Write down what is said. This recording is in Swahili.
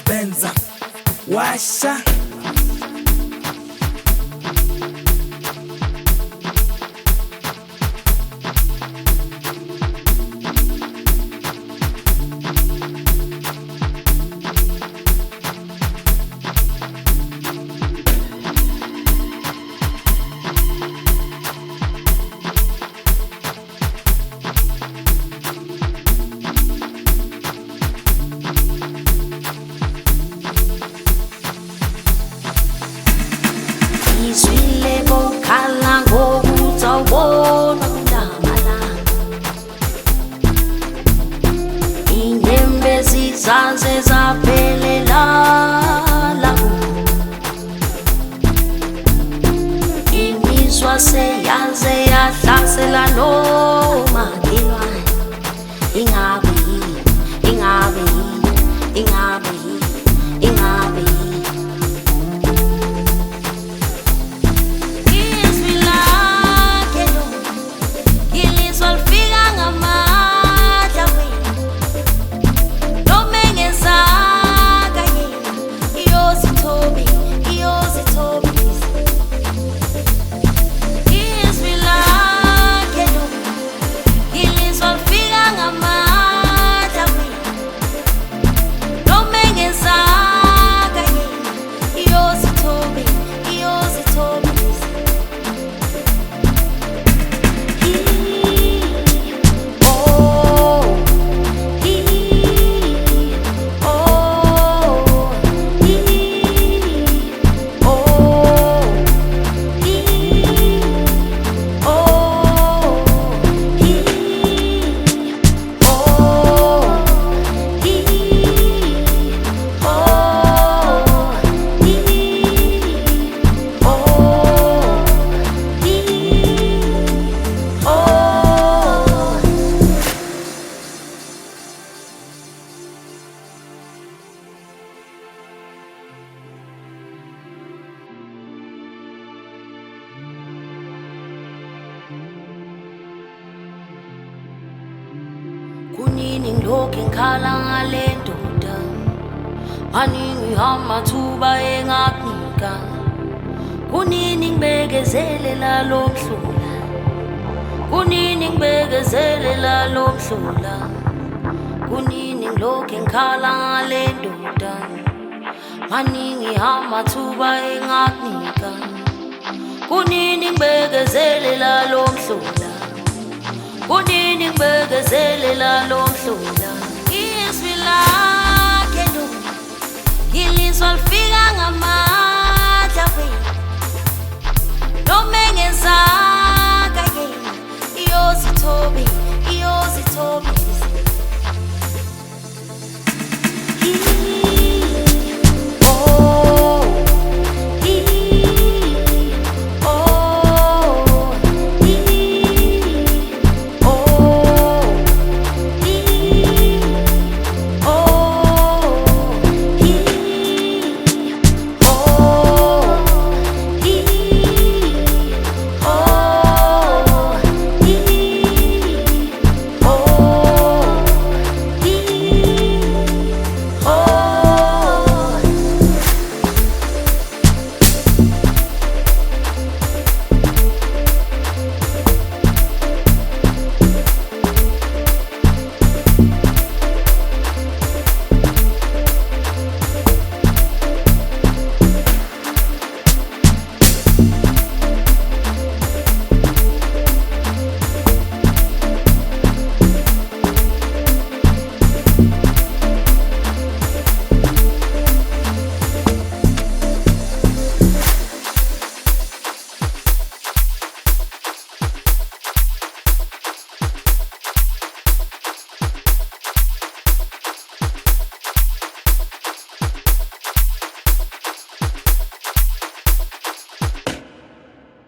benza washa. Izwile bokhala ngokuzawubona kundamala, inyembezi zaze zaphelela lapho, imizwa seyaze yahlasela nomakhelwane. Ingabe yini, ingabe yini, ingabe yini, ingabe yini. Kunini ngilokhu ngikhala ngale ndoda, maningi amathuba engakunika. Kunini ngibekezelela lo mhlula, kunini ngibekezelela lo mhlula. Kunini ngilokhu ngikhala ngale ndoda, maningi amathuba engakunika. Kunini ngibekezelela lo mhlula, kunini ngibekezelela lo mhlula. Izwi lakhe Ntombi, ilizwa lifika ngamandla wena, noma engezanga yena iyozithobisa.